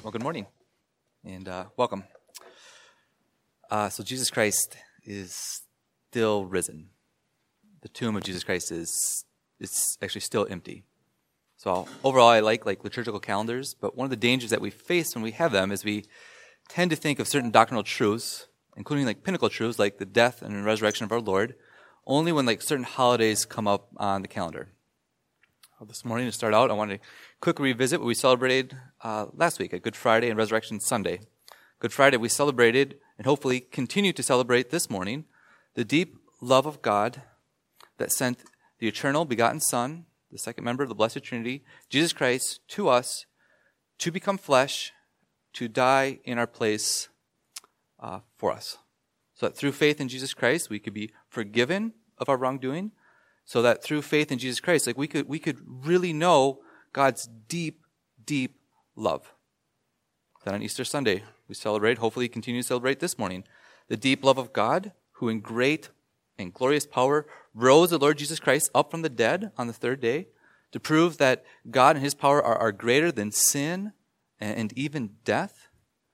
Well, good morning and welcome. So Jesus Christ is still risen. The tomb of Jesus Christ is actually still empty. So overall, I like liturgical calendars, but one of the dangers that we face when we have them is we tend to think of certain doctrinal truths, including pinnacle truths like the death and resurrection of our Lord, only when certain holidays come up on the calendar. This morning, to start out, I want to quickly revisit what we celebrated last week at Good Friday and Resurrection Sunday. Good Friday, we celebrated, and hopefully continue to celebrate this morning, the deep love of God that sent the eternal begotten Son, the second member of the Blessed Trinity, Jesus Christ, to us to become flesh, to die in our place for us. So that through faith in Jesus Christ, we could be forgiven of our wrongdoing, so that through faith in Jesus Christ, we could really know God's deep, deep love. Then on Easter Sunday, we celebrate, hopefully continue to celebrate this morning, the deep love of God, who in great and glorious power rose the Lord Jesus Christ up from the dead on the third day to prove that God and his power are greater than sin and even death.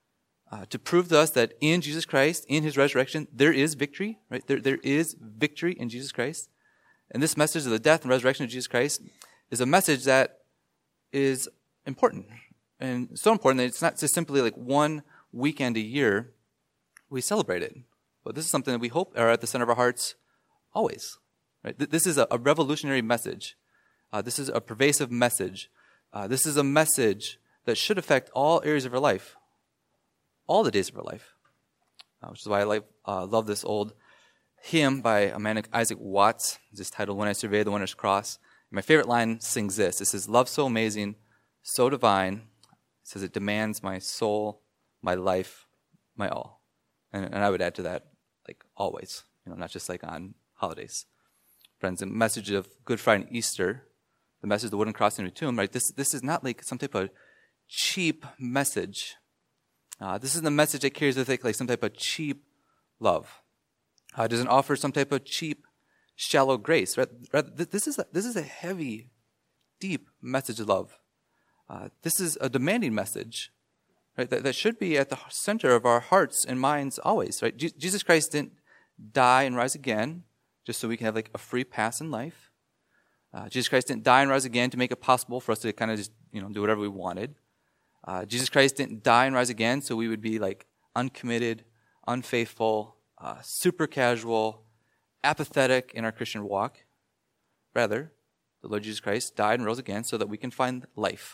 To prove to us that in Jesus Christ, in his resurrection, there is victory, right? There is victory in Jesus Christ. And this message of the death and resurrection of Jesus Christ is a message that is important. And so important that it's not just simply one weekend a year we celebrate it. But this is something that we hope are at the center of our hearts always. Right? This is a revolutionary message. This is a pervasive message. This is a message that should affect all areas of our life, all the days of our life. Which is why I love this old hymn by a man named Isaac Watts. It's titled "When I Survey the Winter's Cross." And my favorite line sings this. It says, "Love so amazing, so divine." It says, "It demands my soul, my life, my all." And I would add to that, always. Not just on holidays. Friends, the message of Good Friday and Easter, the message of the wooden cross in the tomb, right? This is not some type of cheap message. This is the message that carries with it some type of cheap love. It doesn't offer some type of cheap, shallow grace. Rather, this is a heavy, deep message of love. This is a demanding message, right? That should be at the center of our hearts and minds always, right? Jesus Christ didn't die and rise again just so we can have a free pass in life. Jesus Christ didn't die and rise again to make it possible for us to kind of just do whatever we wanted. Jesus Christ didn't die and rise again so we would be uncommitted, unfaithful, super casual, apathetic in our Christian walk. Rather, the Lord Jesus Christ died and rose again so that we can find life,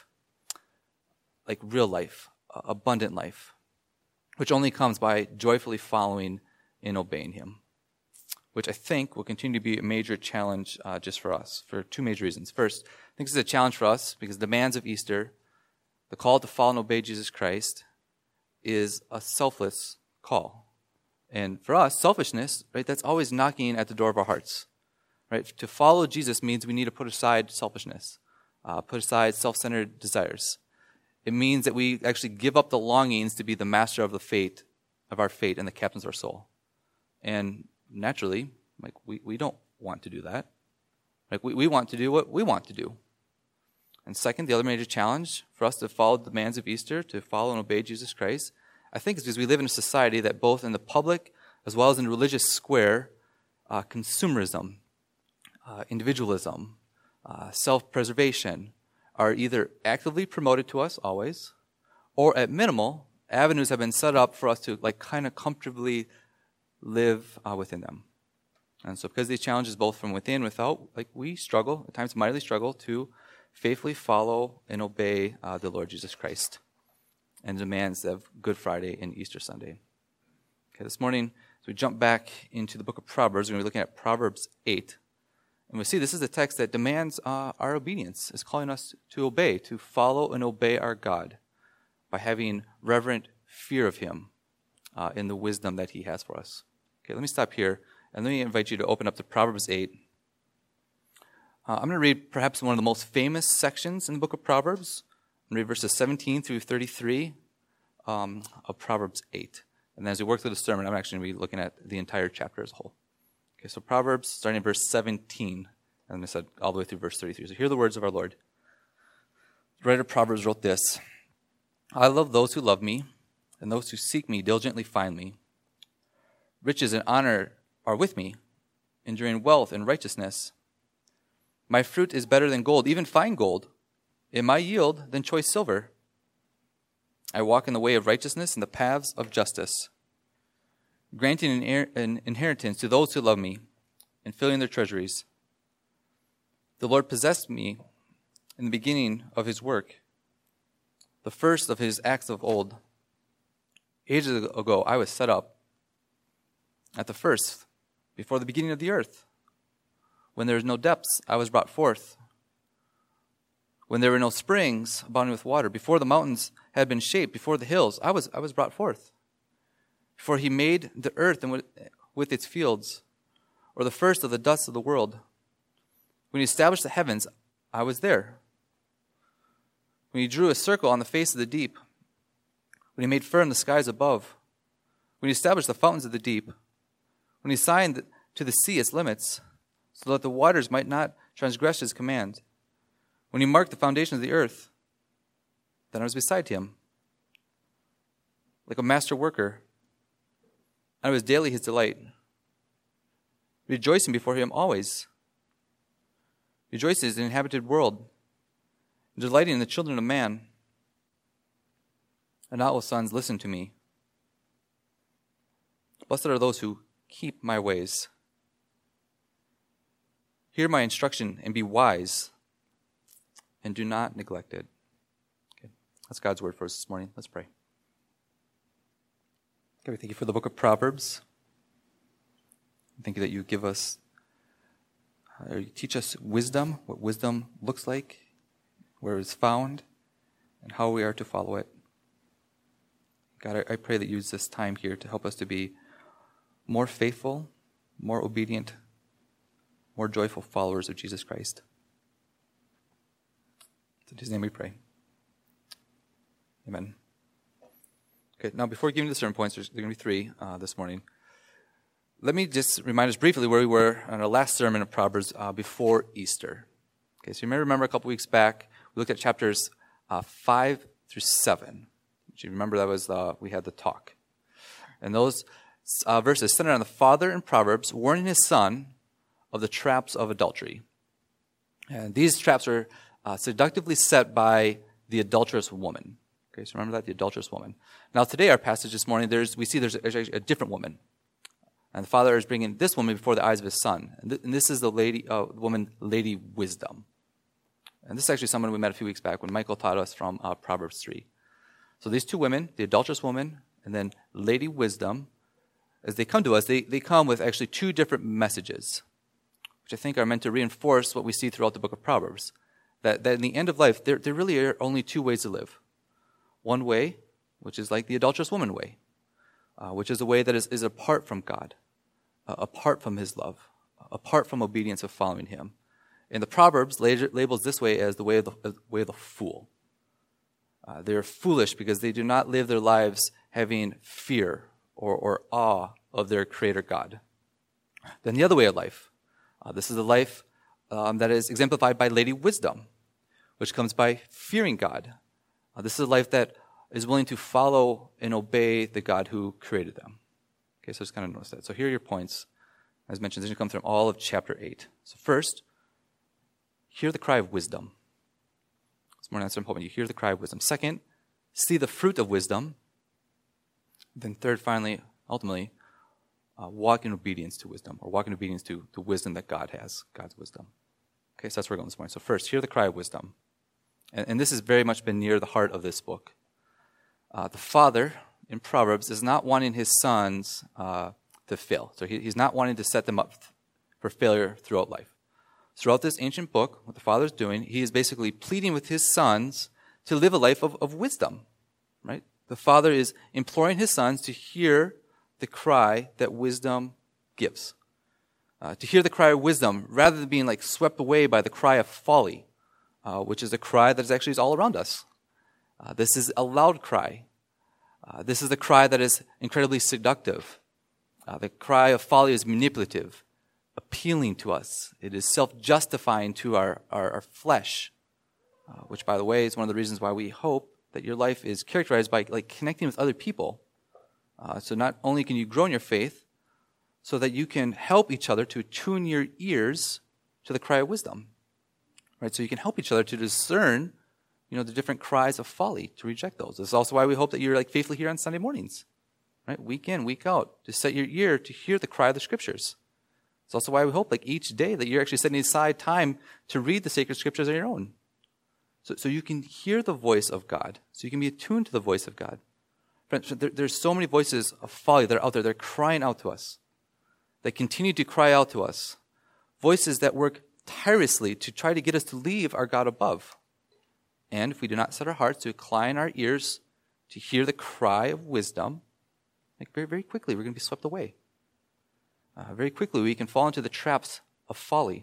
real life, abundant life, which only comes by joyfully following and obeying him, which I think will continue to be a major challenge just for us for two major reasons. First, I think this is a challenge for us because the demands of Easter, the call to follow and obey Jesus Christ, is a selfless call. And for us, selfishness, right, that's always knocking at the door of our hearts. Right? To follow Jesus means we need to put aside selfishness, put aside self-centered desires. It means that we actually give up the longings to be the master of our fate and the captains of our soul. And naturally, we don't want to do that. We want to do what we want to do. And second, the other major challenge for us to follow the demands of Easter, to follow and obey Jesus Christ, I think is because we live in a society that both in the public as well as in the religious square, consumerism, individualism, self-preservation are either actively promoted to us always, or at minimal, avenues have been set up for us to kind of comfortably live within them. And so because of these challenges both from within and without, we struggle, at times mightily struggle, to faithfully follow and obey the Lord Jesus Christ and demands of Good Friday and Easter Sunday. Okay, this morning, as we jump back into the book of Proverbs, we're going to be looking at Proverbs 8. And we see this is a text that demands our obedience. It's calling us to obey, to follow and obey our God by having reverent fear of him in the wisdom that he has for us. Okay, let me stop here, and let me invite you to open up to Proverbs 8. I'm going to read perhaps one of the most famous sections in the book of Proverbs. I'm going to read verses 17 through 33 of Proverbs 8. And then as we work through the sermon, I'm actually going to be looking at the entire chapter as a whole. Okay, so Proverbs, starting at verse 17, and I said all the way through verse 33. So hear the words of our Lord. The writer of Proverbs wrote this: I love those who love me, and those who seek me diligently find me. Riches and honor are with me, enduring wealth and righteousness. My fruit is better than gold, even fine gold, and my yield than choice silver. I walk in the way of righteousness and the paths of justice, granting an inheritance to those who love me and filling their treasuries. The Lord possessed me in the beginning of his work, the first of his acts of old. Ages ago I was set up at the first, before the beginning of the earth. When there was no depths, I was brought forth. When there were no springs abounding with water, before the mountains had been shaped, before the hills, I was brought forth. Before he made the earth and with its fields, or the first of the dust of the world. When he established the heavens, I was there. When he drew a circle on the face of the deep, when he made firm the skies above, when he established the fountains of the deep, when he assigned to the sea its limits, so that the waters might not transgress his command, when he marked the foundation of the earth, then I was beside him, like a master worker. I was daily his delight, rejoicing before him always. Rejoicing in the inhabited world, delighting in the children of man. And now, O sons, listen to me. Blessed are those who keep my ways. Hear my instruction and be wise, and do not neglect it. Okay. That's God's word for us this morning. Let's pray. God, we thank you for the book of Proverbs. Thank you that you give us, or you teach us wisdom, what wisdom looks like, where it's found, and how we are to follow it. God, I pray that you use this time here to help us to be more faithful, more obedient, more joyful followers of Jesus Christ. In his name we pray. Amen. Okay, now before giving the sermon points, there's going to be three this morning. Let me just remind us briefly where we were on our last sermon of Proverbs before Easter. Okay, so you may remember a couple weeks back, we looked at chapters 5 through 7. If you remember, that was we had the talk. And those verses centered on the father in Proverbs warning his son of the traps of adultery. And these traps are seductively set by the adulterous woman. Okay, so remember that, the adulterous woman. Now today, our passage this morning, we see there's actually a different woman. And the father is bringing this woman before the eyes of his son. And this is the woman, Lady Wisdom. And this is actually someone we met a few weeks back when Michael taught us from Proverbs 3. So these two women, the adulterous woman and then Lady Wisdom, as they come to us, they come with actually two different messages, which I think are meant to reinforce what we see throughout the book of Proverbs. That in the end of life, there really are only two ways to live. One way, which is like the adulterous woman way, which is a way that is apart from God, apart from his love, apart from obedience of following him. And the Proverbs labels this way as the way of the fool. They are foolish because they do not live their lives having fear or awe of their Creator God. Then the other way of life, this is the life that is exemplified by Lady Wisdom, which comes by fearing God. This is a life that is willing to follow and obey the God who created them. Okay, so just kind of notice that. So here are your points. As mentioned, these come from all of chapter 8. So first, hear the cry of wisdom. This morning, I'm hoping you hear the cry of wisdom. Second, see the fruit of wisdom. Then third, finally, ultimately, walk in obedience to wisdom, or walk in obedience to the wisdom that God has, God's wisdom. Okay, so that's where we're going this morning. So first, hear the cry of wisdom. And this has very much been near the heart of this book. The father in Proverbs is not wanting his sons to fail. So he's not wanting to set them up for failure throughout life. Throughout this ancient book, what the father is doing, he is basically pleading with his sons to live a life of wisdom, right? The father is imploring his sons to hear the cry that wisdom gives. To hear the cry of wisdom rather than being like swept away by the cry of folly, which is a cry that is actually all around us. This is a loud cry. This is the cry that is incredibly seductive. The cry of folly is manipulative, appealing to us. It is self-justifying to our flesh, which, by the way, is one of the reasons why we hope that your life is characterized by like connecting with other people. So not only can you grow in your faith, so that you can help each other to tune your ears to the cry of wisdom, right? So you can help each other to discern, the different cries of folly, to reject those. This is also why we hope that you're like faithfully here on Sunday mornings, right? Week in, week out, to set your ear to hear the cry of the Scriptures. It's also why we hope like each day that you're actually setting aside time to read the sacred Scriptures on your own. So you can hear the voice of God. So you can be attuned to the voice of God. Friends, there's so many voices of folly that are out there. They're crying out to us. They continue to cry out to us. Voices that work tirelessly to try to get us to leave our God above. And if we do not set our hearts to incline our ears to hear the cry of wisdom, like very, very quickly we're going to be swept away. Very quickly we can fall into the traps of folly.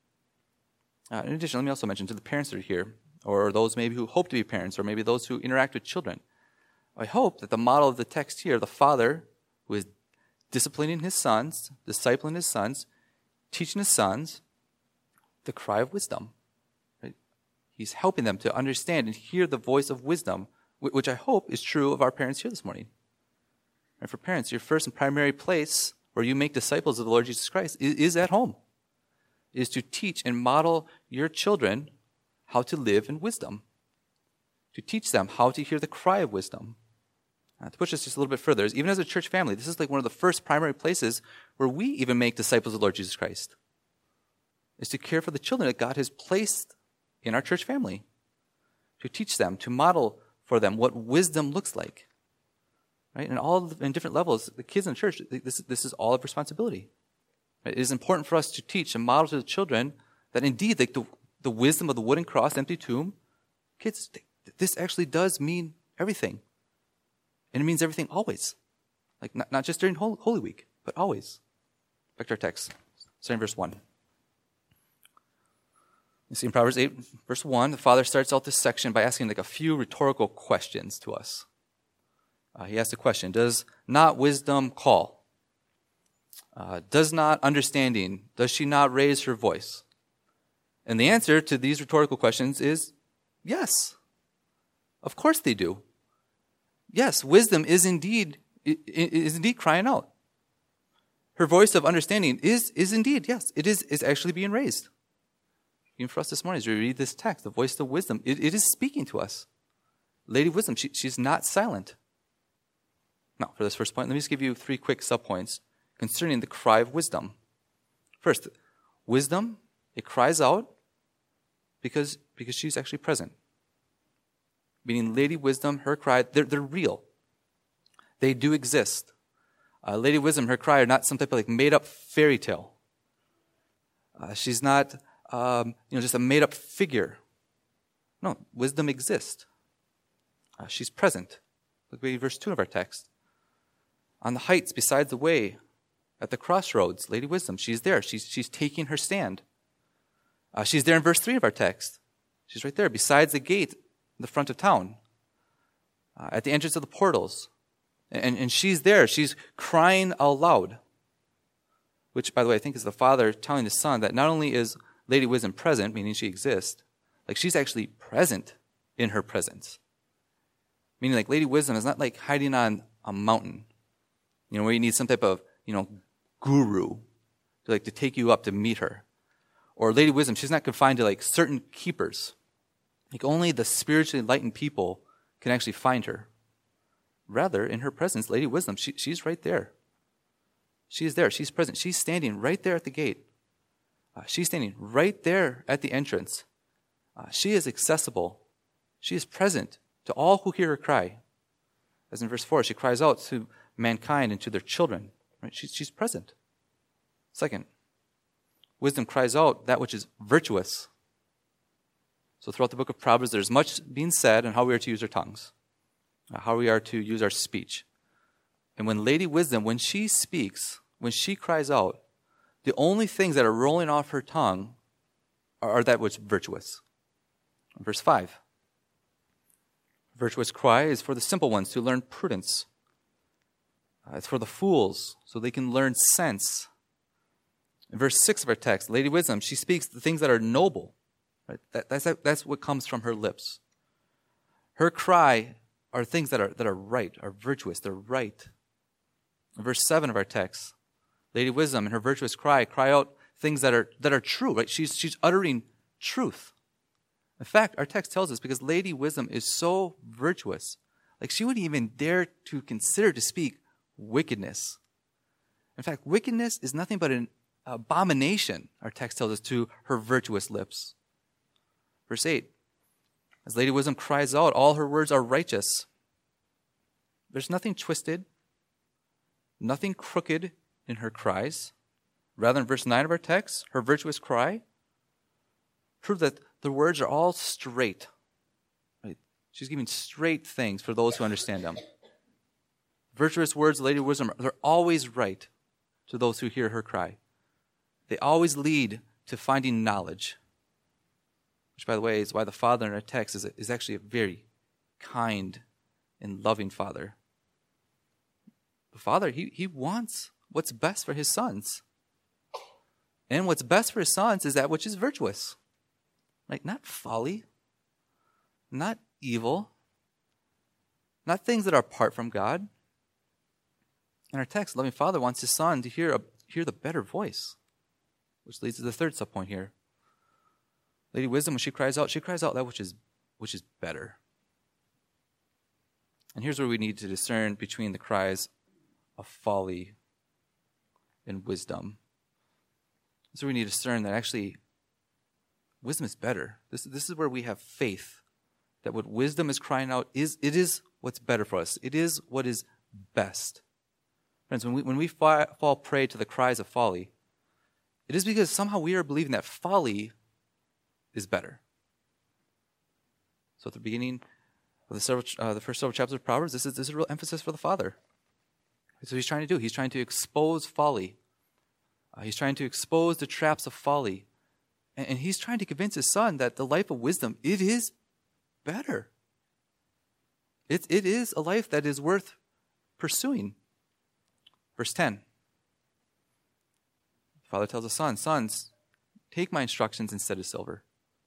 In addition, let me also mention to the parents that are here, or those maybe who hope to be parents, or maybe those who interact with children, I hope that the model of the text here, the father who is disciplining his sons, discipling his sons, teaching his sons the cry of wisdom. Right? He's helping them to understand and hear the voice of wisdom, which I hope is true of our parents here this morning. And for parents, your first and primary place where you make disciples of the Lord Jesus Christ is at home, is to teach and model your children how to live in wisdom, to teach them how to hear the cry of wisdom. To push this just a little bit further, even as a church family, this is like one of the first primary places where we even make disciples of the Lord Jesus Christ, is to care for the children that God has placed in our church family, to teach them, to model for them what wisdom looks like. Right? And all in different levels, the kids in the church, this is all of responsibility. Right? It is important for us to teach and model to the children that indeed like the wisdom of the wooden cross, empty tomb, kids, this actually does mean everything. And it means everything always. Like not just during Holy Week, but always. Back to our text, starting in verse 1. You see in Proverbs 8, verse 1, the father starts out this section by asking like a few rhetorical questions to us. He asks the question, does not wisdom call? Does not understanding, does she not raise her voice? And the answer to these rhetorical questions is yes. Of course they do. Yes, wisdom is indeed crying out. Her voice of understanding is indeed, yes, it is actually being raised. Even for us this morning, as we read this text, the voice of wisdom, it is speaking to us. Lady Wisdom, she's not silent. Now, for this first point, let me just give you 3 quick subpoints concerning the cry of wisdom. First, wisdom, it cries out because she's actually present. Meaning Lady Wisdom, her cry, they're real. They do exist. Lady Wisdom, her cry are not some type of like made-up fairy tale. She's not just a made-up figure. No, wisdom exists. She's present. Look at verse 2 of our text. On the heights beside the way, at the crossroads, Lady Wisdom, she's there. She's taking her stand. She's there in verse 3 of our text. She's right there beside the gate in the front of town, at the entrance of the portals. And she's there. She's crying out loud. Which, by the way, I think is the father telling the son that not only is Lady Wisdom present, meaning she exists, like she's actually present in her presence. Meaning like Lady Wisdom is not like hiding on a mountain, where you need some type of, guru to take you up to meet her. Or Lady Wisdom, she's not confined to like certain keepers. Like only the spiritually enlightened people can actually find her. Rather, in her presence, Lady Wisdom, she's right there. She's there. She's present. She's standing right there at the gate. She's standing right there at the entrance. She is accessible. She is present to all who hear her cry. As in verse 4, she cries out to mankind and to their children. Right? She's present. Second, wisdom cries out that which is virtuous. So throughout the book of Proverbs, there's much being said on how we are to use our tongues, how we are to use our speech. And when Lady Wisdom, when she speaks, when she cries out, the only things that are rolling off her tongue are that which is virtuous. Verse 5. Virtuous cry is for the simple ones to learn prudence. It's for the fools so they can learn sense. In verse 6 of our text, Lady Wisdom, she speaks the things that are noble. Right? That's what comes from her lips. Her cry are things that are right, are virtuous, they're right. In verse 7 of our text, Lady Wisdom in her virtuous cry out things that are true, right? She's uttering truth. In fact, our text tells us because Lady Wisdom is so virtuous, like she wouldn't even dare to consider to speak wickedness. In fact, wickedness is nothing but an abomination, our text tells us, to her virtuous lips. Verse 8, as Lady Wisdom cries out, all her words are righteous. There's nothing twisted, nothing crooked in her cries. Rather, in verse 9 of our text, her virtuous cry proves that the words are all straight. Right? She's giving straight things for those who understand them. Virtuous words of Lady Wisdom, they're always right to those who hear her cry. They always lead to finding knowledge, which, by the way, is why the Father in our text is actually a very kind and loving Father. The Father, he wants what's best for his sons. And what's best for his sons is that which is virtuous. Like, not folly, not evil, not things that are apart from God. In our text, loving Father wants his son to hear the better voice, which leads to the third subpoint here. Lady Wisdom, when she cries out that which is better. And here's where we need to discern between the cries of folly and wisdom. So we need to discern that actually wisdom is better. This is where we have faith that what wisdom is crying out is what's better for us. It is what is best. Friends, when we fall prey to the cries of folly, it is because somehow we are believing that folly is better. So at the beginning of the first several chapters of Proverbs, this is a real emphasis for the Father. That's what he's trying to do. He's trying to expose folly. He's trying to expose the traps of folly. And he's trying to convince his son that the life of wisdom, it is better. It is a life that is worth pursuing. Verse 10. The Father tells the son, sons, take my instructions instead of silver.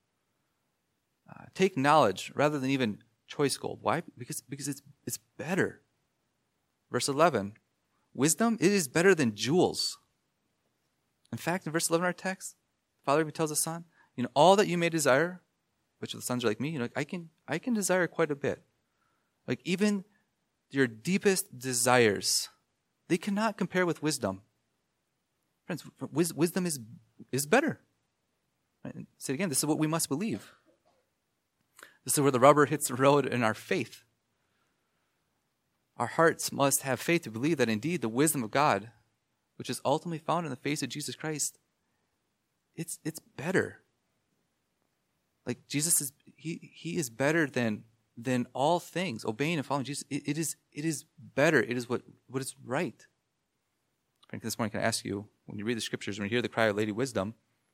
Take knowledge rather than even choice gold. Why? Because it's better. Verse 11. Wisdom, it is better than jewels. In fact, in verse 11 of our text, the Father even tells the Son, all that you may desire, which the sons are like me, I can desire quite a bit. Like even your deepest desires, they cannot compare with wisdom. Friends, wisdom is better. Right? Say it again, this is what we must believe. This is where the rubber hits the road in our faith. Our hearts must have faith to believe that indeed the wisdom of God, which is ultimately found in the face of Jesus Christ, it's better. Like Jesus is, he is better than all things. Obeying and following Jesus, it is better. It is what is right. Frankly, this morning, can I ask you, when you read the scriptures, when you hear the cry of Lady Wisdom,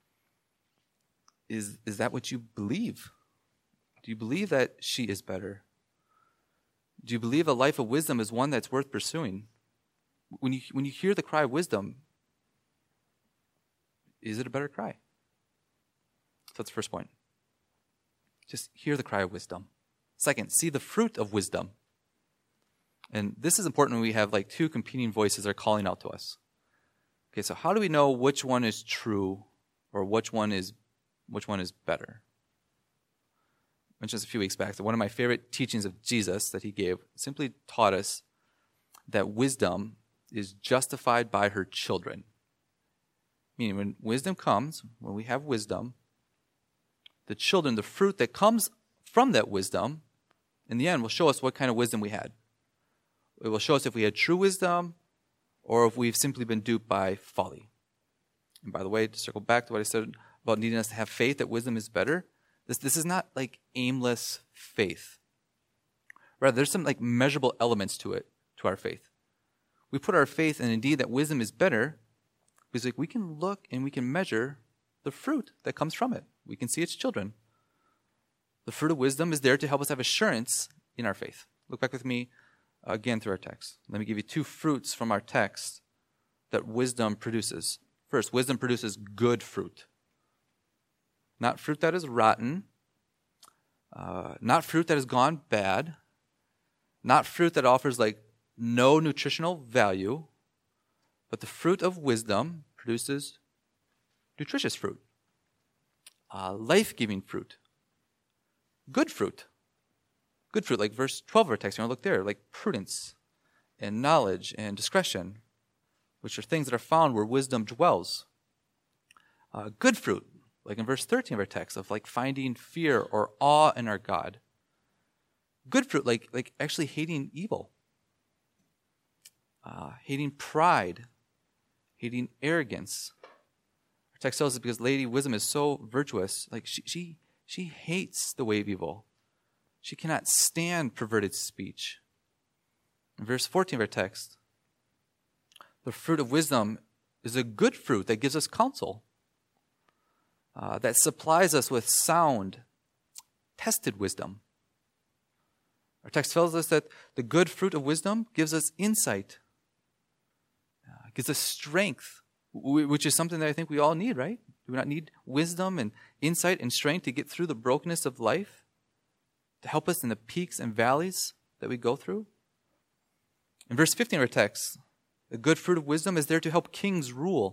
is that what you believe? Do you believe that she is better? Do you believe a life of wisdom is one that's worth pursuing? When you hear the cry of wisdom, is it a better cry? So that's the first point. Just hear the cry of wisdom. Second, see the fruit of wisdom. And this is important when we have like two competing voices that are calling out to us. Okay, so how do we know which one is true or which one is better? I mentioned this a few weeks back that one of my favorite teachings of Jesus that he gave simply taught us that wisdom is justified by her children. Meaning when wisdom comes, when we have wisdom, the children, the fruit that comes from that wisdom, in the end will show us what kind of wisdom we had. It will show us if we had true wisdom or if we've simply been duped by folly. And by the way, to circle back to what I said about needing us to have faith that wisdom is better, this is not like aimless faith. Rather, there's some like measurable elements to it, to our faith. We put our faith in indeed that wisdom is better because like we can look and we can measure the fruit that comes from it. We can see its children. The fruit of wisdom is there to help us have assurance in our faith. Look back with me again through our text. Let me give you two fruits from our text that wisdom produces. First, wisdom produces good fruit. Not fruit that is rotten, Not fruit that has gone bad. Not fruit that offers like no nutritional value. But the fruit of wisdom produces nutritious fruit. Life-giving fruit. Good fruit. Good fruit, like verse 12 of our text. You want to look there, like prudence and knowledge and discretion, which are things that are found where wisdom dwells. Good fruit, like in verse 13 of our text, of like finding fear or awe in our God. Good fruit, like actually hating evil. Hating pride. Hating arrogance. Our text tells us because Lady Wisdom is so virtuous, like she hates the way of evil. She cannot stand perverted speech. In verse 14 of our text, the fruit of wisdom is a good fruit that gives us counsel, that supplies us with sound, tested wisdom. Our text tells us that the good fruit of wisdom gives us insight, gives us strength, which is something that I think we all need, right? Do we not need wisdom and insight and strength to get through the brokenness of life, to help us in the peaks and valleys that we go through? In verse 15 of our text, the good fruit of wisdom is there to help kings rule.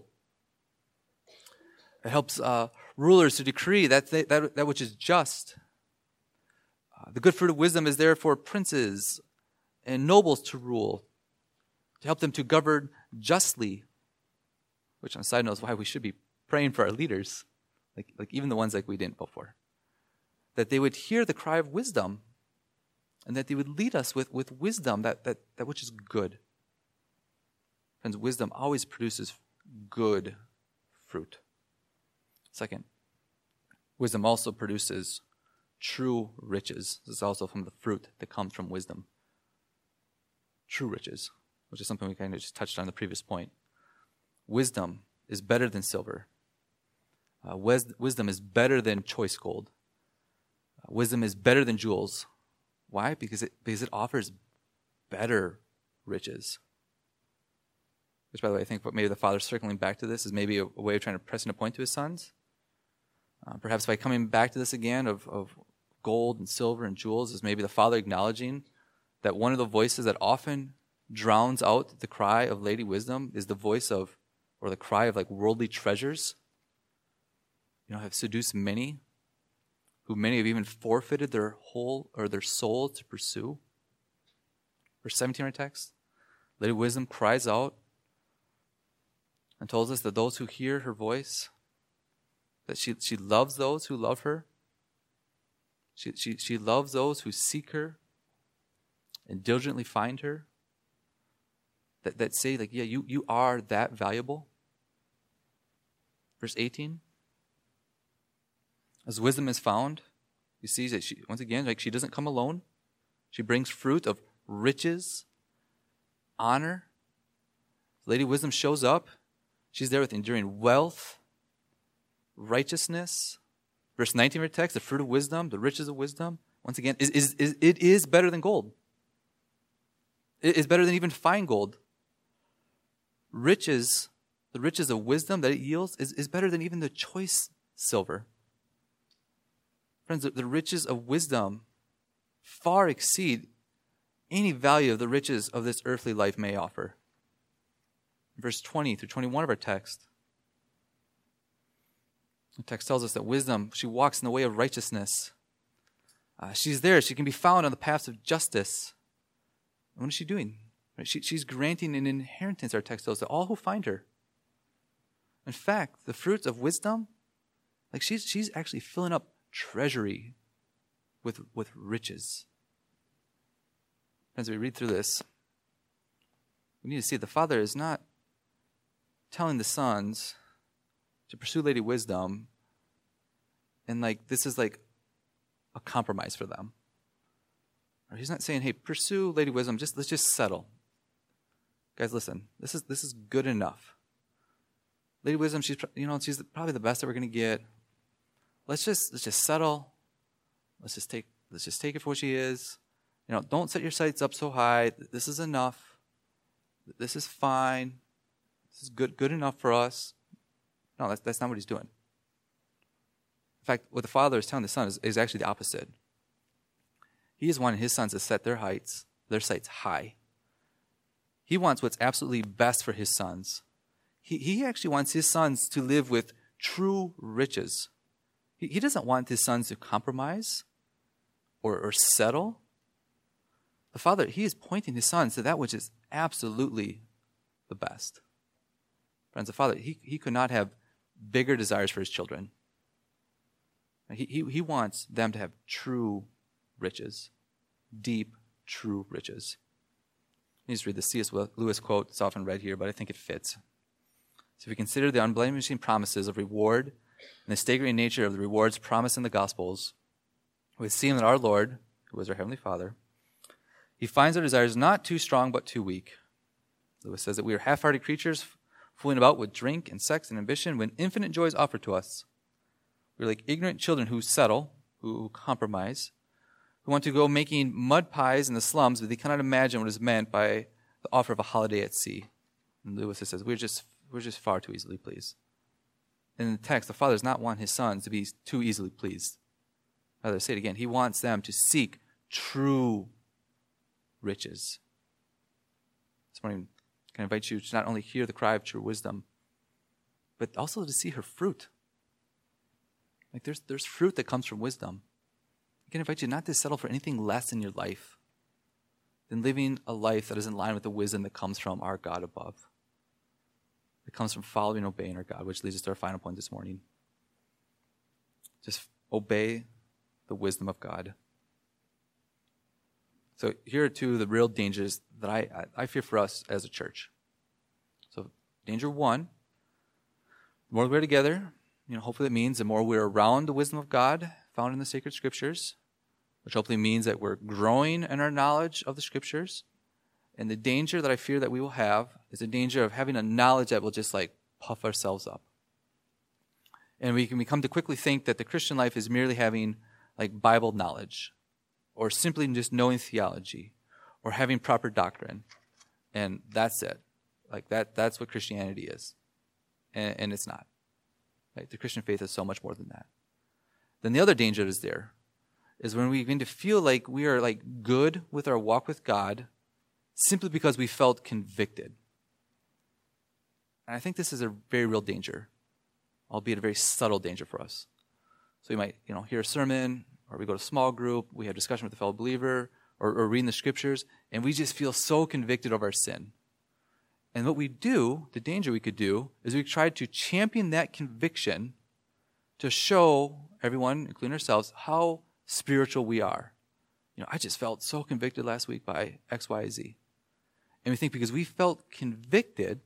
It helps rulers to decree that which is just. The good fruit of wisdom is there for princes and nobles to rule, to help them to govern justly, which on a side note is why we should be praying for our leaders, like even the ones like we didn't before. That they would hear the cry of wisdom, and that they would lead us with wisdom, that which is good. Friends, wisdom always produces good fruit. Second, wisdom also produces true riches. This is also from the fruit that comes from wisdom. True riches, which is something we kind of just touched on in the previous point. Wisdom is better than silver. Wisdom is better than choice gold. Wisdom is better than jewels. Why? Because it offers better riches. Which, by the way, I think what maybe the Father's circling back to this is maybe a way of trying to press in a point to his sons. Perhaps by coming back to this again of gold and silver and jewels is maybe the Father acknowledging that one of the voices that often drowns out the cry of Lady Wisdom is the voice of, or the cry of like worldly treasures. Have seduced many, who many have even forfeited their whole or their soul to pursue. Verse 17 of our text, Lady Wisdom cries out and tells us that those who hear her voice, that she loves those who love her. She loves those who seek her and diligently find her. That say, like, yeah, you are that valuable. Verse 18. As wisdom is found, you see that she, once again, like she doesn't come alone. She brings fruit of riches, honor. Lady Wisdom shows up. She's there with enduring wealth, righteousness. Verse 19 of our text, the fruit of wisdom, the riches of wisdom, once again, it is better than gold. It is better than even fine gold. Riches, the riches of wisdom that it yields is better than even the choice silver. Friends, the riches of wisdom far exceed any value of the riches of this earthly life may offer. Verse 20 through 21 of our text, the text tells us that wisdom, she walks in the way of righteousness. She's there. She can be found on the paths of justice. And what is she doing? She's granting an inheritance, our text tells us, to all who find her. In fact, the fruits of wisdom, like she's actually filling up treasury with riches. As we read through this, we need to see the Father is not telling the sons to pursue Lady Wisdom and like this is like a compromise for them. Or he's not saying, hey, pursue Lady Wisdom, let's just settle. Guys, listen, this is good enough. Lady Wisdom, she's probably the best that we're gonna get. Let's just settle. Let's just take it for what she is. Don't set your sights up so high. This is enough. This is fine. This is good enough for us. No, that's not what he's doing. In fact, what the Father is telling the Son is actually the opposite. He is wanting his sons to set their sights high. He wants what's absolutely best for his sons. He actually wants his sons to live with true riches. He doesn't want his sons to compromise or settle. The Father, he is pointing his sons to that which is absolutely the best. Friends, the Father, he could not have bigger desires for his children. He wants them to have true riches, deep, true riches. Let me just read the C.S. Lewis quote. It's often read here, but I think it fits. So if we consider the unblemished promises of reward and the staggering nature of the rewards promised in the Gospels, it would seem that our Lord, who is our Heavenly Father, he finds our desires not too strong but too weak. Lewis says that we are half-hearted creatures fooling about with drink and sex and ambition when infinite joy is offered to us. We're like ignorant children who settle, who compromise, who want to go making mud pies in the slums, but they cannot imagine what is meant by the offer of a holiday at sea. And Lewis says, we're just far too easily pleased. In the text, the Father does not want his sons to be too easily pleased. Rather, say it again, he wants them to seek true riches. This morning, I invite you to not only hear the cry of true wisdom, but also to see her fruit. Like there's fruit that comes from wisdom. I can invite you not to settle for anything less in your life than living a life that is in line with the wisdom that comes from our God above. It comes from following and obeying our God, which leads us to our final point this morning. Just obey the wisdom of God. So here are two of the real dangers that I fear for us as a church. So danger one, the more we're together, hopefully it means the more we're around the wisdom of God found in the sacred scriptures, which hopefully means that we're growing in our knowledge of the scriptures. And the danger that I fear that we will have is the danger of having a knowledge that will just puff ourselves up. And we can come to quickly think that the Christian life is merely having Bible knowledge, or simply just knowing theology, or having proper doctrine. And that's it. That's what Christianity is. And it's not. The Christian faith is so much more than that. Then the other danger that is there is when we begin to feel like we are good with our walk with God simply because we felt convicted. And I think this is a very real danger, albeit a very subtle danger for us. So you might, hear a sermon, or we go to a small group, we have discussion with a fellow believer, or reading the scriptures, and we just feel so convicted of our sin. And what we do, the danger we could do, is we try to champion that conviction to show everyone, including ourselves, how spiritual we are. I just felt so convicted last week by X, Y, Z. And we think because we felt convicted,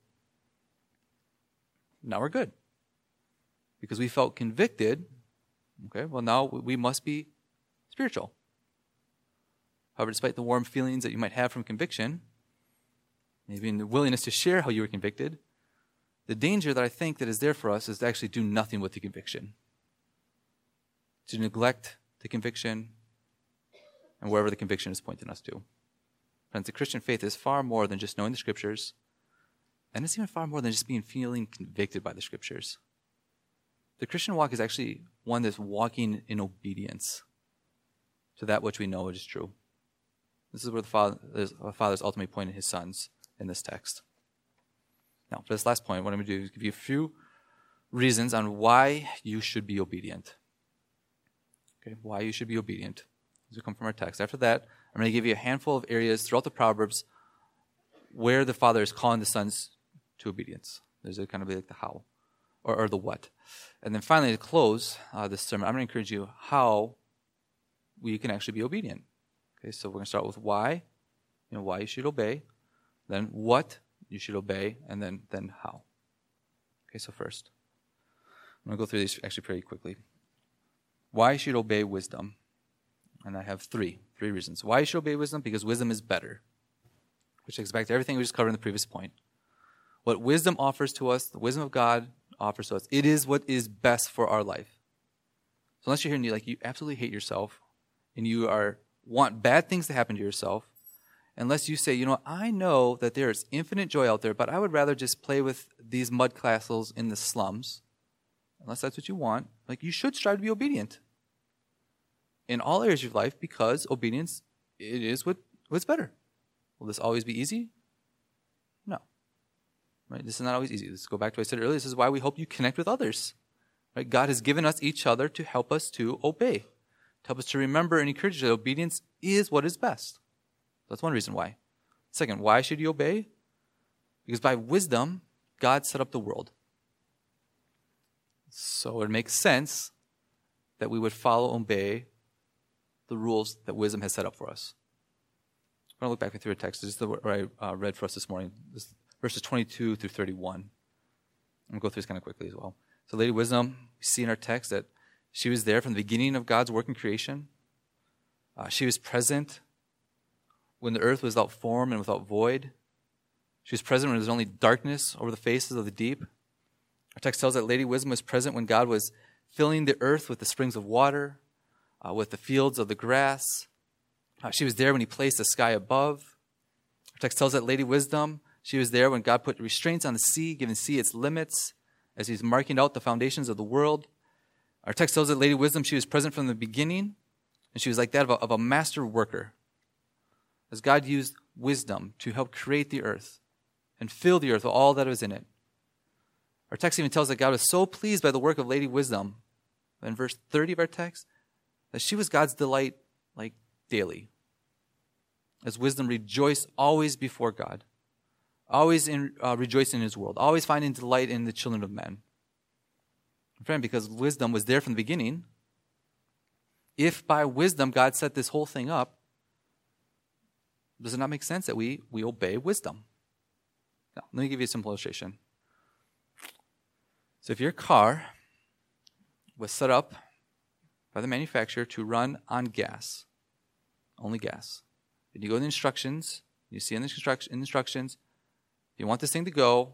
now we're good. Because we felt convicted, okay, well now we must be spiritual. However, despite the warm feelings that you might have from conviction, maybe in the willingness to share how you were convicted, the danger that I think that is there for us is to actually do nothing with the conviction. To neglect the conviction and wherever the conviction is pointing us to. Friends, the Christian faith is far more than just knowing the scriptures, and it's even far more than just feeling convicted by the scriptures. The Christian walk is actually one that's walking in obedience to that which we know is true. This is where the Father's ultimately pointing his sons in this text. Now, for this last point, what I'm going to do is give you a few reasons on why you should be obedient. Okay, why you should be obedient. These will come from our text. After that, I'm going to give you a handful of areas throughout the Proverbs where the Father is calling the sons to obedience. There's a kind of the how or the what. And then finally, to close this sermon, I'm going to encourage you how we can actually be obedient. Okay, so we're going to start with why, why you should obey, then what you should obey, and then how. Okay, so first, I'm going to go through these actually pretty quickly. Why you should obey wisdom. And I have three reasons. Why you should obey wisdom? Because wisdom is better. Which takes back to everything we just covered in the previous point. What wisdom offers to us, the wisdom of God offers to us, it is what is best for our life. So unless you're here and you absolutely hate yourself, and you want bad things to happen to yourself, unless you say, I know that there is infinite joy out there, but I would rather just play with these mud castles in the slums, unless that's what you want, you should strive to be obedient. in all areas of your life because obedience, it is what's better. Will this always be easy? No. Right? This is not always easy. Let's go back to what I said earlier. This is why we hope you connect with others. Right? God has given us each other to help us to obey, to help us to remember and encourage that obedience is what is best. That's one reason why. Second, why should you obey? Because by wisdom, God set up the world. So it makes sense that we would follow and obey the rules that wisdom has set up for us. I'm going to look back through a text. This is what I read for us this morning. This is verses 22 through 31. I'm going to go through this kind of quickly as well. So Lady Wisdom, we see in our text that she was there from the beginning of God's work in creation. She was present when the earth was without form and without void. She was present when there was only darkness over the faces of the deep. Our text tells that Lady Wisdom was present when God was filling the earth with the springs of water, with the fields of the grass. She was there when he placed the sky above. Our text tells that Lady Wisdom, she was there when God put restraints on the sea, giving the sea its limits, as he's marking out the foundations of the world. Our text tells that Lady Wisdom, she was present from the beginning, and she was like that of a master worker. As God used wisdom to help create the earth and fill the earth with all that was in it. Our text even tells that God was so pleased by the work of Lady Wisdom, in verse 30 of our text, that she was God's delight like daily. As wisdom rejoiced always before God, always rejoicing in his world, always finding delight in the children of men. Friend, because wisdom was there from the beginning, if by wisdom God set this whole thing up, does it not make sense that we obey wisdom? Now, let me give you a simple illustration. So if your car was set up by the manufacturer to run on gas, only gas, and you go to the instructions, you see in the instructions, if you want this thing to go,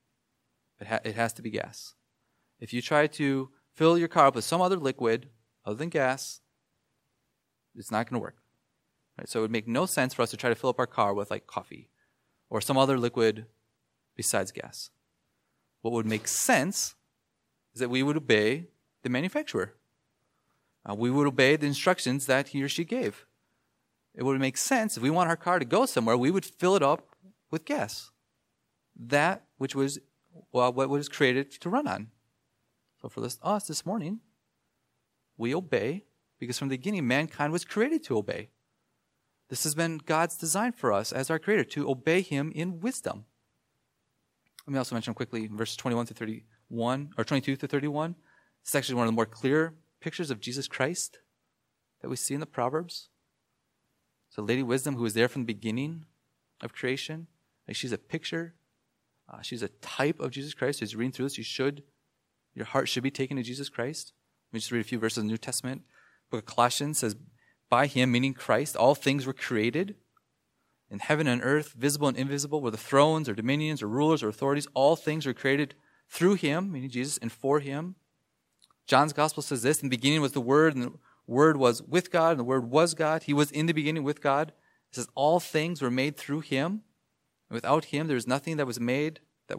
it has to be gas. If you try to fill your car up with some other liquid other than gas, it's not going to work. Right? So it would make no sense for us to try to fill up our car with like coffee or some other liquid besides gas. What would make sense is that we would obey the manufacturer. We would obey the instructions that he or she gave. It would make sense if we want our car to go somewhere, we would fill it up with gas. That which was what was created to run on. So for us this morning, we obey because from the beginning, mankind was created to obey. This has been God's design for us as our creator, to obey him in wisdom. Let me also mention quickly verses 21 through 31, or 22 through 31. This is actually one of the more clear pictures of Jesus Christ that we see in the Proverbs. So Lady Wisdom, who was there from the beginning of creation, like she's a picture. She's a type of Jesus Christ. As you read through this, your heart should be taken to Jesus Christ. Let me just read a few verses of the New Testament. The book of Colossians says, by him, meaning Christ, all things were created in heaven and earth, visible and invisible, whether thrones or dominions or rulers or authorities. All things were created through him, meaning Jesus, and for him. John's gospel says this, in the beginning was the Word, and the Word was with God, and the Word was God. He was in the beginning with God. It says all things were made through him. And without him, there was nothing that was made. The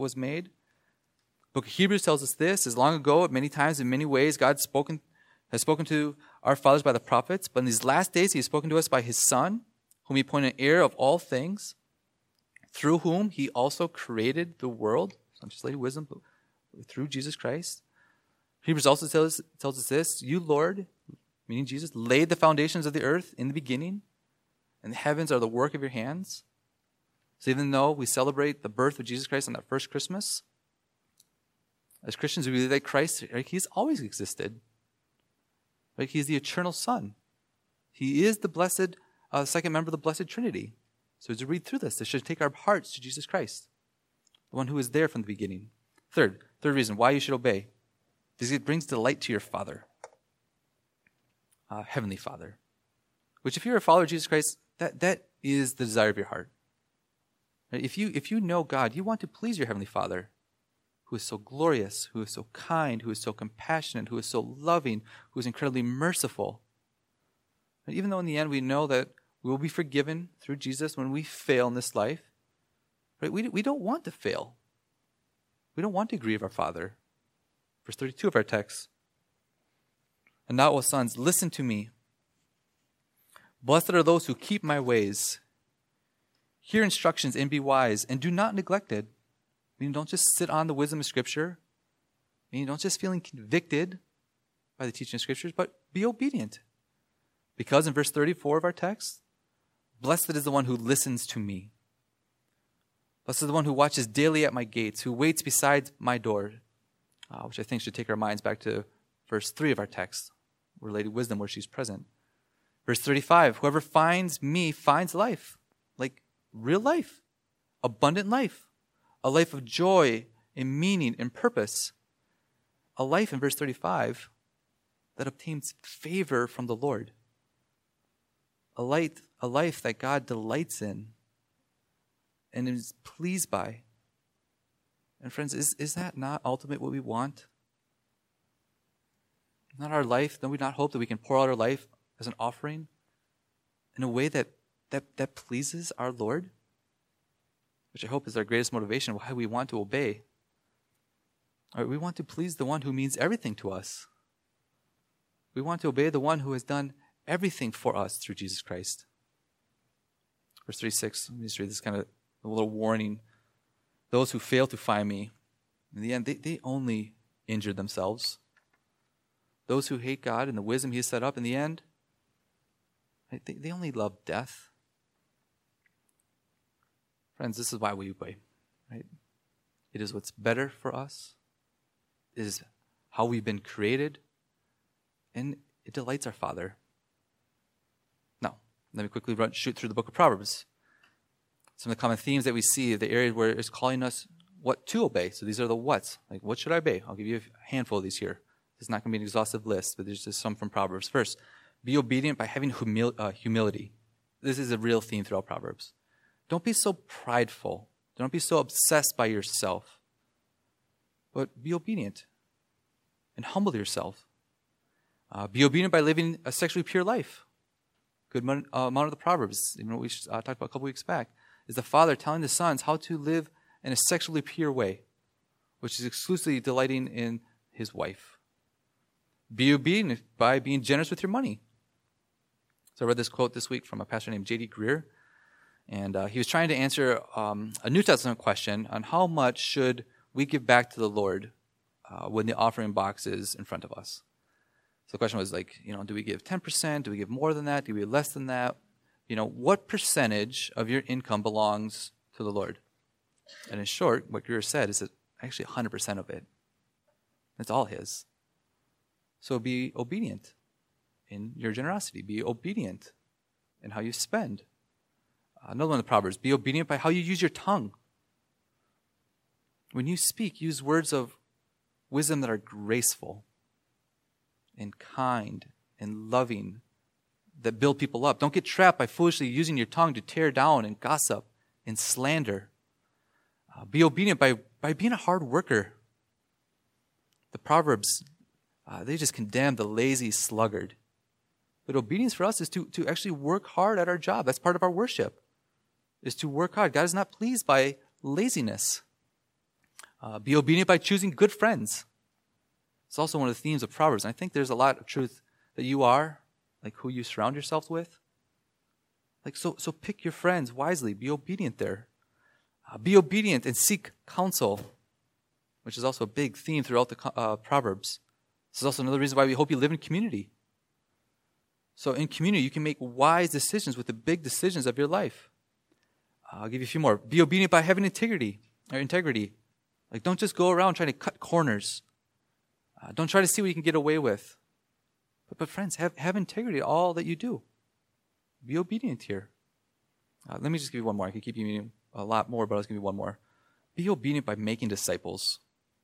book of Hebrews tells us this, as long ago, many times, in many ways, God has spoken to our fathers by the prophets, but in these last days, he has spoken to us by his Son, whom he appointed heir of all things, through whom he also created the world. It's not just Lady Wisdom, but through Jesus Christ. Hebrews also tells us this, you, Lord, meaning Jesus, laid the foundations of the earth in the beginning, and the heavens are the work of your hands. So even though we celebrate the birth of Jesus Christ on that first Christmas, as Christians, we believe that Christ, right, he's always existed. Right? He's the eternal Son. He is the blessed, second member of the Blessed Trinity. So as we read through this should take our hearts to Jesus Christ, the one who is there from the beginning. Third reason why you should obey, because it brings delight to your Father, Heavenly Father. Which if you're a follower of Jesus Christ, that is the desire of your heart. Right? If you know God, you want to please your Heavenly Father, who is so glorious, who is so kind, who is so compassionate, who is so loving, who is incredibly merciful. And even though in the end we know that we will be forgiven through Jesus when we fail in this life, right? We don't want to fail. We don't want to grieve our Father. Verse 32 of our text. And now, O sons, listen to me. Blessed are those who keep my ways. Hear instructions and be wise, and do not neglect it. Meaning, don't just sit on the wisdom of Scripture. Meaning, don't just feeling convicted by the teaching of Scriptures, but be obedient. Because in verse 34 of our text, blessed is the one who listens to me. Blessed is the one who watches daily at my gates, who waits beside my door, which I think should take our minds back to verse 3 of our text, where Lady Wisdom, where she's present. Verse 35, whoever finds me finds life, like real life, abundant life, a life of joy and meaning and purpose. A life, in verse 35, that obtains favor from the Lord. A life that God delights in and is pleased by. And friends, is that not ultimately what we want? Not our life? Don't we not hope that we can pour out our life as an offering in a way that pleases our Lord? Which I hope is our greatest motivation, why we want to obey. All right, we want to please the one who means everything to us. We want to obey the one who has done everything for us through Jesus Christ. Verse 36, let me just read this kind of a little warning. Those who fail to find me, in the end, they only injure themselves. Those who hate God and the wisdom he has set up, in the end, they only love death. Friends, this is why we obey, right? It is what's better for us. It is how we've been created. And it delights our Father. Now, let me quickly shoot through the book of Proverbs. Some of the common themes that we see, the area where it's calling us what to obey. So these are the whats. Like, what should I obey? I'll give you a handful of these here. It's not going to be an exhaustive list, but there's just some from Proverbs. First, be obedient by having humility. This is a real theme throughout Proverbs. Don't be so prideful. Don't be so obsessed by yourself. But be obedient and humble yourself. Be obedient by living a sexually pure life. Good amount of the Proverbs, what we talked about a couple weeks back, is the father telling the sons how to live in a sexually pure way, which is exclusively delighting in his wife. Be obedient by being generous with your money. So I read this quote this week from a pastor named J.D. Greer, and he was trying to answer a New Testament question on how much should we give back to the Lord when the offering box is in front of us. So the question was like, do we give 10%? Do we give more than that? Do we give less than that? What percentage of your income belongs to the Lord? And in short, what Greer said is that actually 100% of it. It's all his. So be obedient in your generosity. Be obedient in how you spend. Another one of the Proverbs, be obedient by how you use your tongue. When you speak, use words of wisdom that are graceful and kind and loving, that build people up. Don't get trapped by foolishly using your tongue to tear down and gossip and slander. Be obedient by being a hard worker. The Proverbs, they just condemn the lazy sluggard. But obedience for us is to actually work hard at our job. That's part of our worship, is to work hard. God is not pleased by laziness. Be obedient by choosing good friends. It's also one of the themes of Proverbs. And I think there's a lot of truth that you are, like who you surround yourself with. So pick your friends wisely. Be obedient there. Be obedient and seek counsel, which is also a big theme throughout the Proverbs. This is also another reason why we hope you live in community. So in community, you can make wise decisions with the big decisions of your life. I'll give you a few more. Be obedient by having integrity. Like, don't just go around trying to cut corners. Don't try to see what you can get away with. But friends, have integrity in all that you do. Be obedient here. Let me just give you one more. I could keep you a lot more, but I'll just give you one more. Be obedient by making disciples.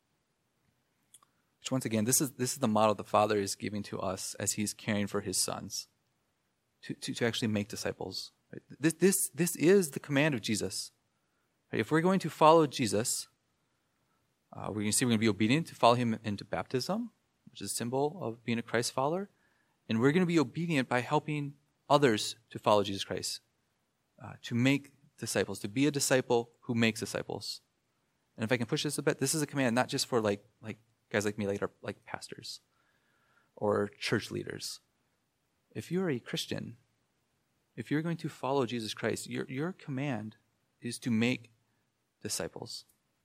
Which, once again, this is the model the Father is giving to us as He's caring for His sons, to actually make disciples. Right? This is the command of Jesus. Right? If we're going to follow Jesus, we're going to be obedient to follow Him into baptism, which is a symbol of being a Christ follower, and we're going to be obedient by helping others to follow Jesus Christ, to make disciples, to be a disciple who makes disciples. And if I can push this a bit, this is a command not just for like guys like me, like pastors or church leaders. If you're a Christian, if you're going to follow Jesus Christ, your command is to make disciples.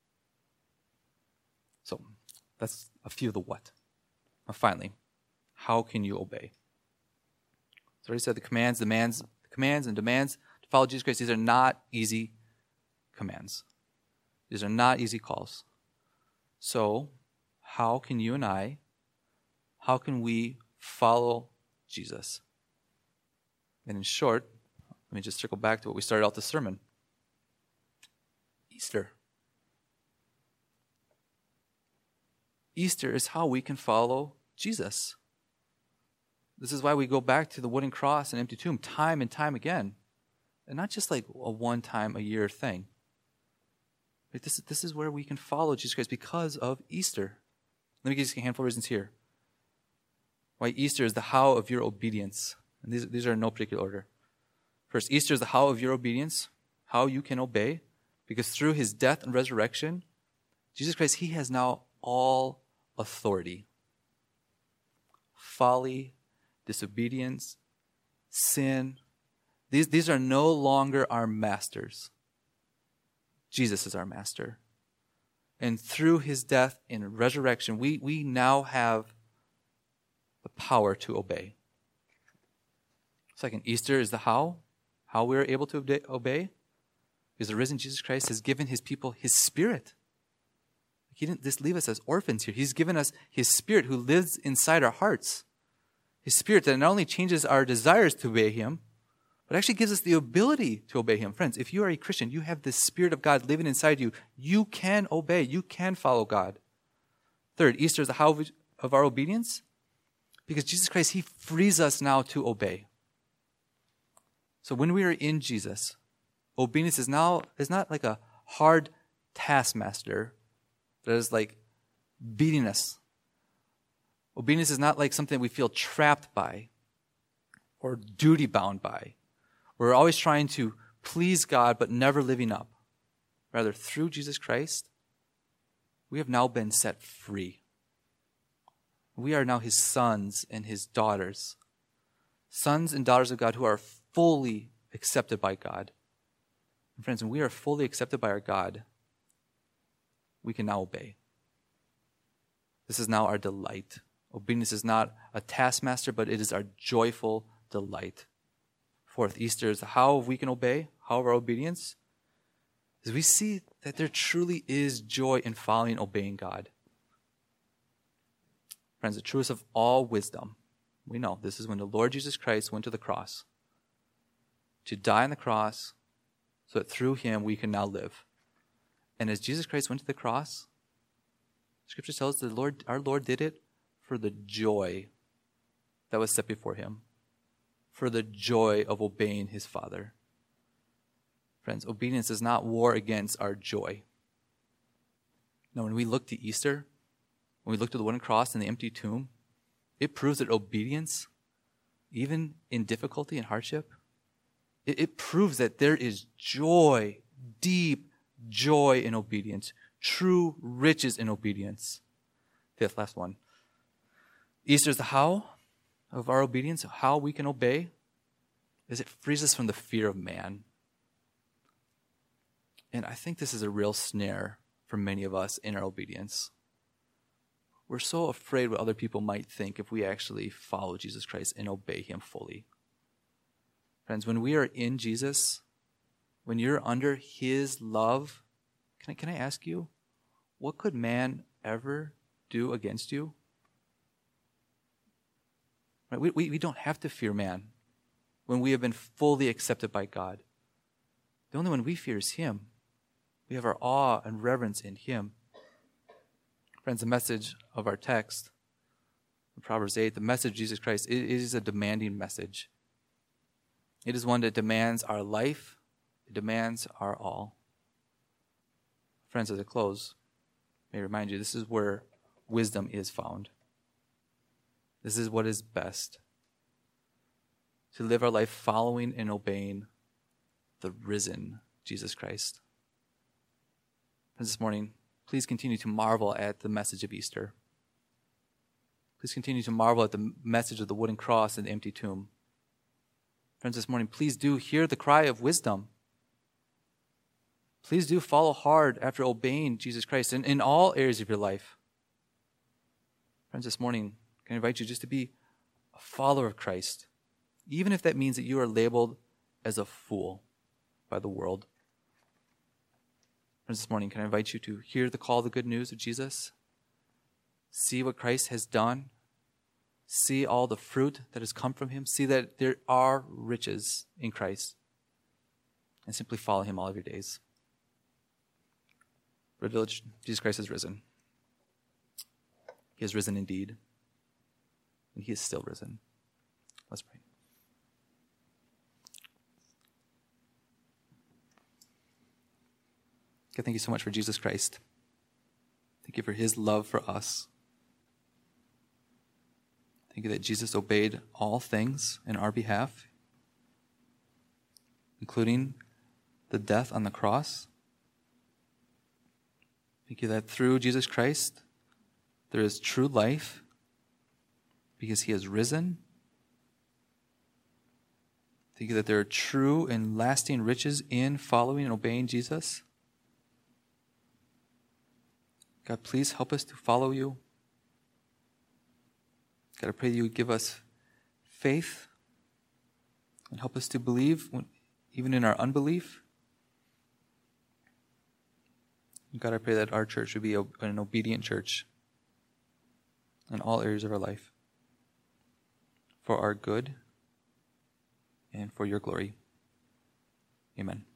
So that's a few of the what. Now finally, how can you obey? So I already said the commands and demands to follow Jesus Christ, these are not easy commands. These are not easy calls. So how can you and I, how can we follow Jesus? And in short, let me just circle back to what we started out the sermon. Easter. Easter is how we can follow Jesus. This is why we go back to the wooden cross and empty tomb time and time again. And not just like a one-time-a-year thing. But this is where we can follow Jesus Christ because of Easter. Let me give you a handful of reasons here. Why Easter is the how of your obedience. And these are in no particular order. First, Easter is the how of your obedience, how you can obey, because through his death and resurrection, Jesus Christ, he has now all authority. Folly, disobedience, sin, these are no longer our masters. Jesus is our master. And through his death and resurrection, we now have the power to obey. Second, Easter is the how we're able to obey. Because the risen Jesus Christ has given his people his Spirit. He didn't just leave us as orphans here. He's given us his Spirit who lives inside our hearts. His Spirit that not only changes our desires to obey him, but actually gives us the ability to obey him. Friends, if you are a Christian, you have the Spirit of God living inside you. You can obey. You can follow God. Third, Easter is the how of our obedience. Because Jesus Christ, he frees us now to obey. So when we are in Jesus, obedience is not like a hard taskmaster that is like beating us. Obedience is not like something we feel trapped by or duty bound by. We're always trying to please God but never living up. Rather, through Jesus Christ, we have now been set free. We are now his sons and his daughters. Sons and daughters of God who are fully accepted by God. And friends, when we are fully accepted by our God, we can now obey. This is now our delight. Obedience is not a taskmaster, but it is our joyful delight. Fourth, Easter is how we can obey, how of our obedience, is we see that there truly is joy in following and obeying God. Friends, the truest of all wisdom, we know this is when the Lord Jesus Christ went to the cross to die on the cross so that through him we can now live. And as Jesus Christ went to the cross, Scripture tells us that our Lord did it for the joy that was set before him, for the joy of obeying his Father. Friends, obedience is not war against our joy. No, when we look to Easter, when we look to the wooden cross and the empty tomb, it proves that obedience, even in difficulty and hardship, it proves that there is joy, deep joy in obedience, true riches in obedience. Fifth, last one. Easter is the how of our obedience, how we can obey, is it frees us from the fear of man. And I think this is a real snare for many of us in our obedience. We're so afraid what other people might think if we actually follow Jesus Christ and obey him fully. Friends, when we are in Jesus, when you're under his love, can I ask you, what could man ever do against you? Right? We don't have to fear man when we have been fully accepted by God. The only one we fear is him. We have our awe and reverence in him. Friends, the message of our text, Proverbs 8, the message of Jesus Christ, it is a demanding message. It is one that demands our life. It demands our all. Friends, as I close, may I remind you, this is where wisdom is found. This is what is best. To live our life following and obeying the risen Jesus Christ. Friends, this morning, please continue to marvel at the message of Easter. Please continue to marvel at the message of the wooden cross and the empty tomb. Friends, this morning, please do hear the cry of wisdom. Please do follow hard after obeying Jesus Christ in all areas of your life. Friends, this morning, can I invite you just to be a follower of Christ, even if that means that you are labeled as a fool by the world. Friends, this morning, can I invite you to hear the call, the good news of Jesus? See what Christ has done. See all the fruit that has come from him. See that there are riches in Christ. And simply follow him all of your days. Red Village, Jesus Christ has risen. He has risen indeed. And he is still risen. Let's pray. God, thank you so much for Jesus Christ. Thank you for his love for us. Thank you that Jesus obeyed all things in our behalf, including the death on the cross. Thank you that through Jesus Christ, there is true life because he has risen. Thank you that there are true and lasting riches in following and obeying Jesus. God, please help us to follow you. God, I pray that you would give us faith and help us to believe even in our unbelief. God, I pray that our church would be an obedient church in all areas of our life for our good and for your glory. Amen.